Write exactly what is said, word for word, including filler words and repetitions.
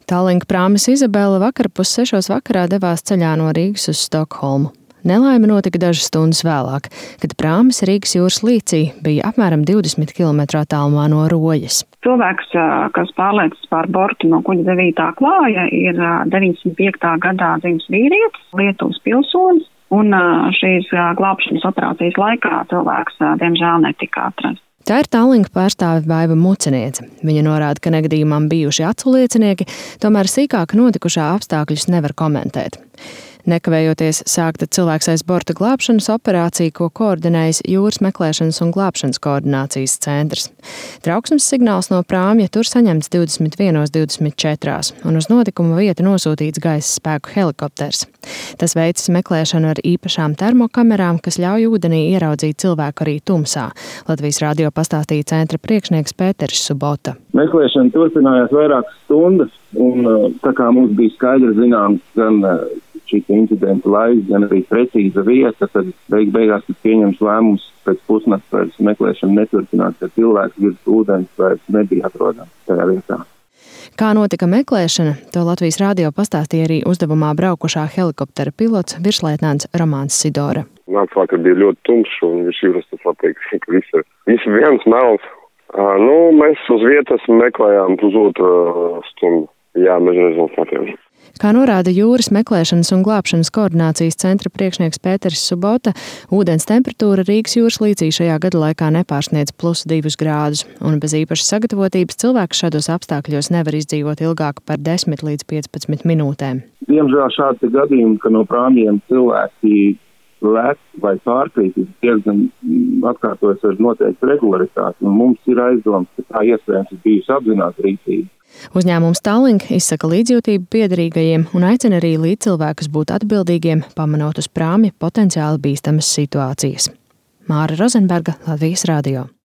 Tallink prāmis Izabela vakar pus sešos vakarā devās ceļā no Rīgas uz Stokholmu. Nelaime notika dažas stundas vēlāk, kad prāmis Rīgas jūras līcī bija apmēram divdesmit kilometru attālumā no Rojas. Cilvēks, kas pārliecis pār bortu no kuģa devītā klāja, ir deviņdesmit piektā gadā dzimis vīrietis, Lietuvas pilsonis, un šīs glābšanas operācijas laikā cilvēks diemžēl netika atrasts. Tā ir Tallink pārstāve Baiva Muceniece. Viņa norāda, ka negadījumam bijuši aculiecinieki, tomēr sīkāk notikušā apstākļus nevar komentēt. Nekavējoties sākta cilvēks aiz borta glābšanas operācija, ko koordinējas Jūras meklēšanas un glābšanas koordinācijas centrs. Trauksmes signāls no prāmja tur saņemts divdesmit vienos divdesmit četrās, un uz notikuma vietu nosūtīts gaisa spēku helikopters. Tas veicis meklēšanu ar īpašām termokamerām, kas ļauj ūdenī ieraudzīt cilvēku arī tumsā. Latvijas radio pastāstīja centra priekšnieks Pēters Subota. Meklēšana turpinājās vairākas stundas, un tā kā mums bija skaidrs zināms gan šī incidenta laiks, gan arī precīza vieta, tad beig beigās ir pieņems lēmums pēc pusnakts vairs meklēšanu neturpināt, ka cilvēks virs ūdens vairs nebija atrodams tajā vietā. Kā notika meklēšana, to Latvijas radio pastāstīja arī uzdevumā braukušā helikoptera pilots virsleitnants Romāns Sidora. Nāc vakar bija ļoti tumšs un virs jūras tas patīk, ka visi, visi viens melns. Uh, nu, mēs uz vietas meklējām pusotru stundu. Jā, bez rezultātiem. Kā norāda Jūras meklēšanas un glābšanas koordinācijas centra priekšnieks Pēters Subota, ūdens temperatūra Rīgas jūras līcī šajā gada laikā nepārsniedz plus divus grādus, un bez īpašas sagatavotības cilvēks šādos apstākļos nevar izdzīvot ilgāk par desmit līdz piecpadsmit minūtēm. Diemžēl šādi gadījumi, ka no prāmjiem cilvēki lec vai pārkrīt, diezgan atkārtojas ar noteiktu regularitāti, un mums ir aizdoms, ka tā iespējams ir bijusi apzināta rīcība. Uzņēmums Tallink izsaka līdzjūtību piederīgajiem un aicina arī līdzcilvēkus būt atbildīgiem, pamanot uz prāmja potenciāli bīstamas situācijas. Māra Rozenberga, Latvijas radio.